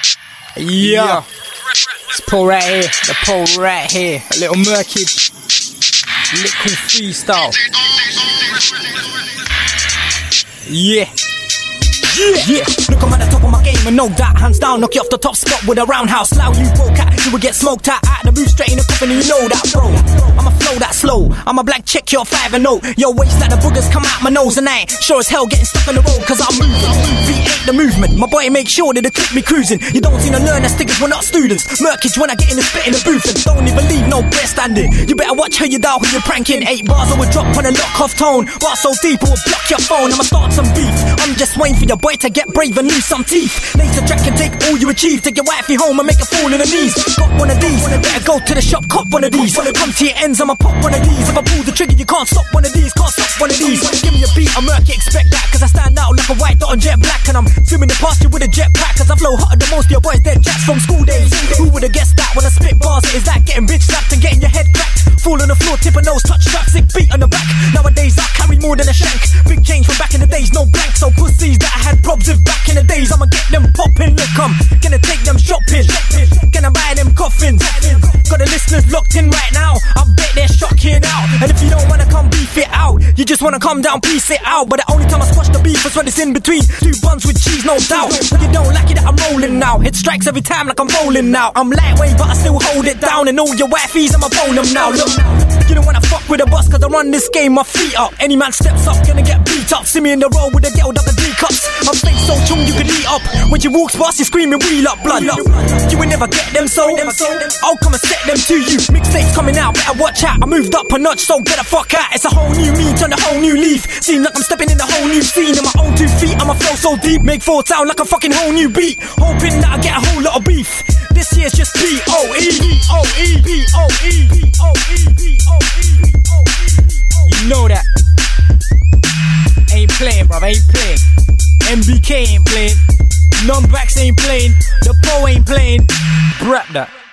Yeah, it's Paul right here, the Paul right here. A little murky, little freestyle. Yeah. Yeah, look, I'm at the top of my game and no doubt, hands down, knock you off the top spot with a roundhouse. Loud you broke out, you will get smoked out the roof straight in the coffin and you know that, bro. I'ma flow that slow, I'ma blank check your 5 and 0. Your waist like the boogers come out my nose and I ain't sure as hell getting stuck on the road cause I'm moving. V8 the movement, my boy make sure that the clip me cruising. You don't seem to learn that stickers, we're not students. Murkage when I get in the spit in the booth and don't even leave no breast standing. You better watch how you dial, who you're pranking. 8 bars I would drop on a lock off tone. Bar so deep I will block your phone, I'ma start some beef. I'm just waiting for your boy to get brave and lose some teeth. Laser track can take all you achieve. Take your wifey home and make her fall on her knees. Got one of these, better go to the shop, cop one of these. Come to your ends, I'ma pop one of these. If I pull the trigger, you can't stop one of these. Can't stop one of these. Give me a beat, I'm murky, expect that. Cause I stand out like a white dot on jet black. And I'm swimming past you with a jetpack. Cause I flow hotter than most of your boys dead jacks from school days. Who would've guessed that when I spit bars? Is that getting bitch slapped and getting your head cracked? Fall on the floor, tip a nose, touch strap, sick beat on the back. Nowadays I carry more than a shank. Big change from back in the days, no blank. So pussies that I had probs with back in the days, I'ma get them poppin'. Look, I'm gonna take them shopping, gonna buy them coffins. Got the listeners locked in right now, I bet they're shocking out. And if you don't wanna come beef it out, you just wanna come down, piece it out. But the only time I squash the beef is when it's in between 2 buns with cheese, no doubt. But you don't like it that I'm rolling now. Hit strikes every time like I'm rolling now. I'm lightweight but I still hold it down. And all your wifeys I'ma bone them now. Look, you don't wanna fuck with a boss cause I run this game, my feet up. Any man steps up, gonna get beat up. See me in the road with a girl double D cups. I'm face so chung you can eat up. When you walks past you screaming wheel up blood. You will never get them so I'll come and set them to you. Mixtapes coming out, better watch out. I moved up a notch so get the fuck out. It's a whole new me, turn a whole new leaf. Seem like I'm stepping in a whole new scene. In my own 2 feet, I'ma flow so deep. Make 4 sound like a fucking whole new beat. Hoping that I get a whole lot of beef. This year's just P-O-E, P-O-E, P-O-E, P-O-E, P-O-E. You know that. Ain't playing, bruv, ain't playing. MBK ain't playing. Numbacks ain't playing. The Pro ain't playing. Rap that.